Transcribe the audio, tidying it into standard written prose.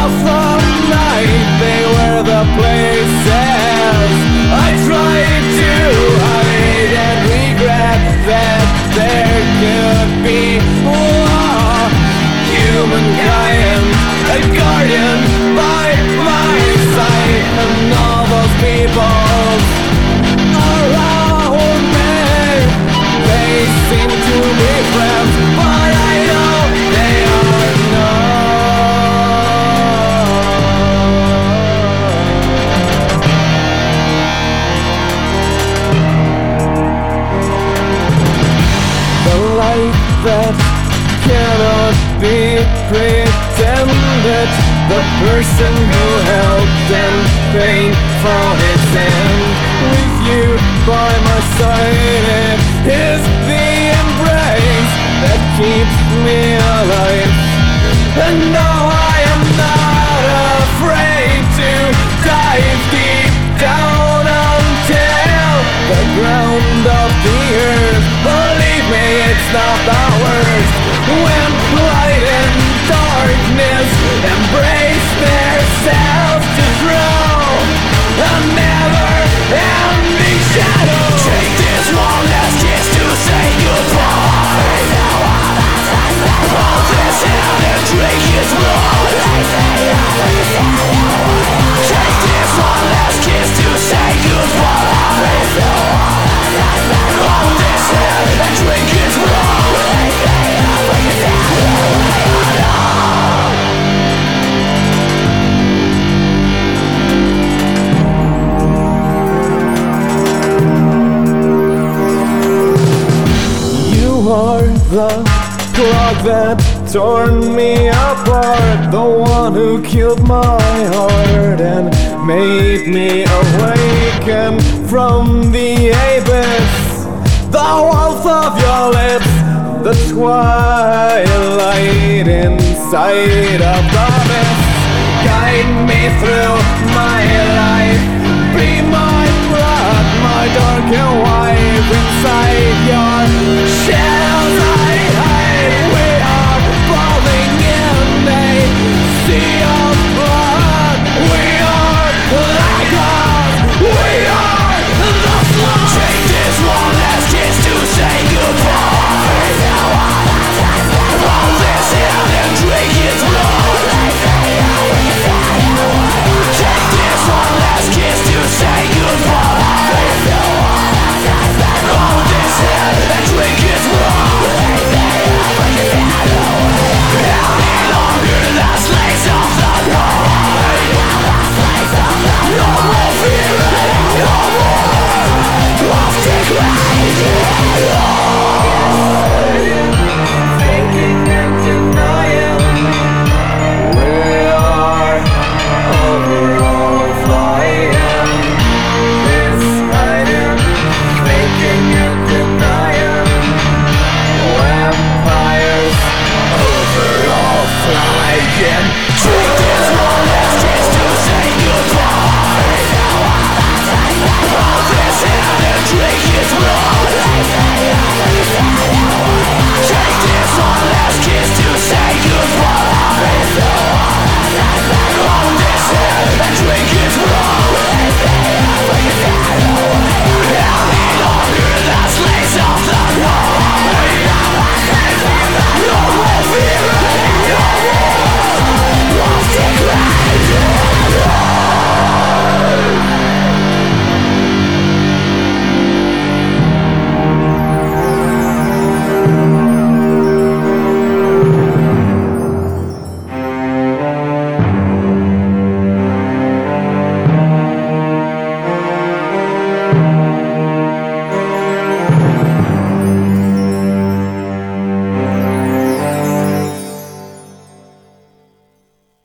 of the night, they were the places I tried to hide and regret that there could be more humankind, a guardian by my side, and all those people around me, they seem to be friends, but I know they are not. The light that cannot be pretended, the person who helped and paid for its end. With you by my side, it is the embrace that keeps me alive. And now I am not afraid to dive deep down until the ground of the earth. Believe me, it's not the worst when light and darkness embrace themselves to throw a never-ending shadow. Take this one last kiss to say goodbye. Hold this hand and drink his blood. Take this one last kiss to say goodbye. Hold this hand and drink his blood. You are the clock that torn me apart, the one who killed my heart and made me awaken from the abyss. The warmth of your lips, the twilight inside of the mist. Guide me through my life, be my blood, my dark and white.